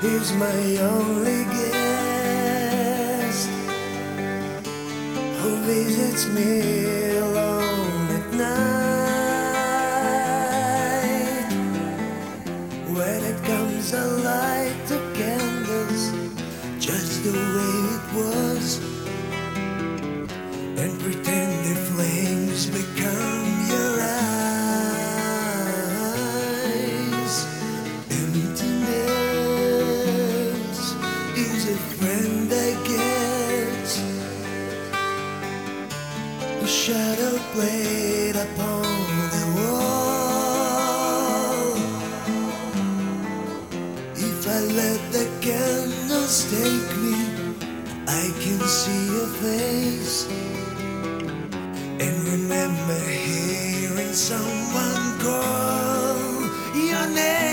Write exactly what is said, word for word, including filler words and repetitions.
is my only guest who visits me alone at night. When it comes, I light the candles just the way it was, and pretend the flames become your eyes. Emptiness is a friend I get, a shadow played upon the wall. If I let the candles take me, I can see your face and remember hearing someone call your name.